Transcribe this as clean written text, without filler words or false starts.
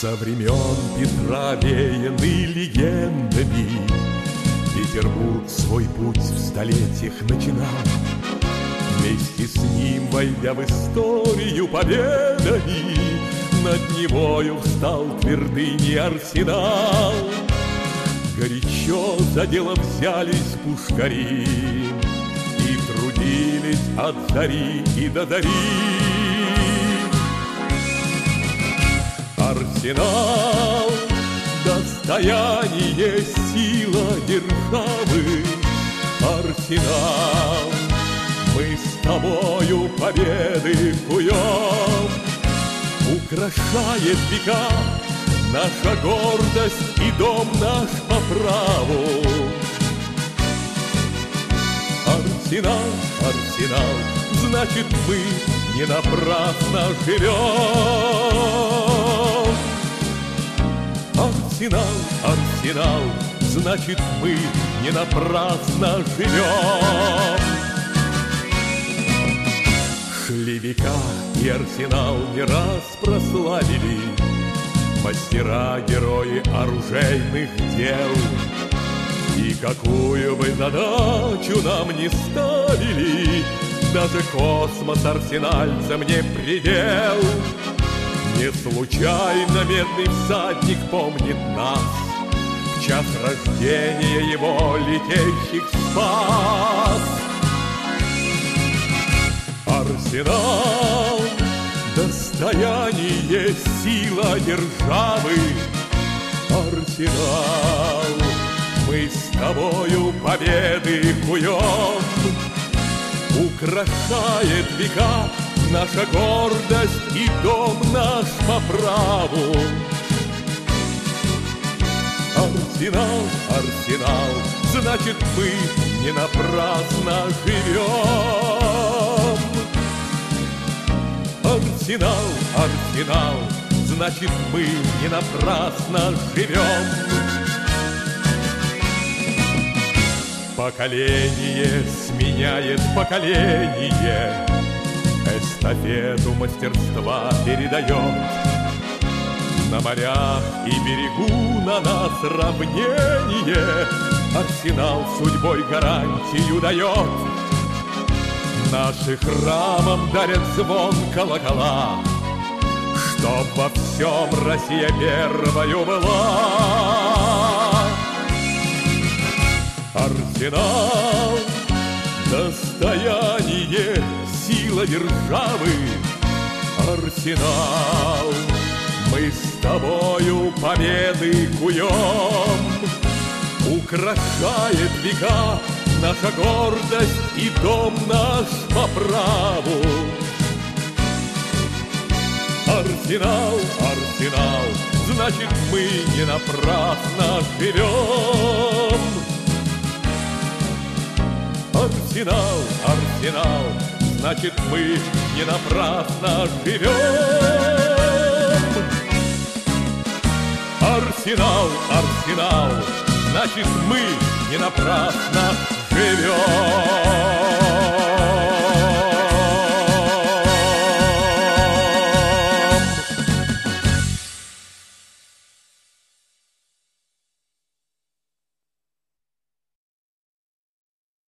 Со времен Петра веяны легендами, Петербург свой путь в столетиях начинал. Вместе с ним, войдя в историю победами, над Невою встал твердыни Арсенал. Горячо за дело взялись пушкари и трудились от зари и до зари. Арсенал — достояние, сила державы. Арсенал — мы с тобою победы куем. Украшает века наша гордость и дом наш по праву. Арсенал, Арсенал, значит, мы не напрасно живем. Арсенал, Арсенал, значит, мы не напрасно живем. Шли века, и Арсенал не раз прославили мастера, герои оружейных дел. И какую бы задачу нам не ставили, даже космос арсенальцам не предел. Не случайно медный всадник помнит нас, в час рождения его летящих спас. Арсенал — достояние, сила державы. Арсенал — мы с тобою победы куем. Украшает века наша гордость и дом наш по праву. Арсенал, Арсенал, значит, мы не напрасно живем. Арсенал, Арсенал, значит, мы не напрасно живем. Поколение сменяет поколение, эстафету мастерства передает. На морях и берегу на нас равнение Арсенал судьбой гарантию дает. Наших храмам дарят звон колокола, чтоб во всем Россия первою была. Арсенал — достояние, сила державы. Арсенал — мы с тобою победы куем. Украшает века наша гордость и дом наш по праву. Арсенал, Арсенал, значит, мы не напрасно живем. Арсенал, Арсенал, значит, мы не напрасно живем. Арсенал, Арсенал, значит, мы не напрасно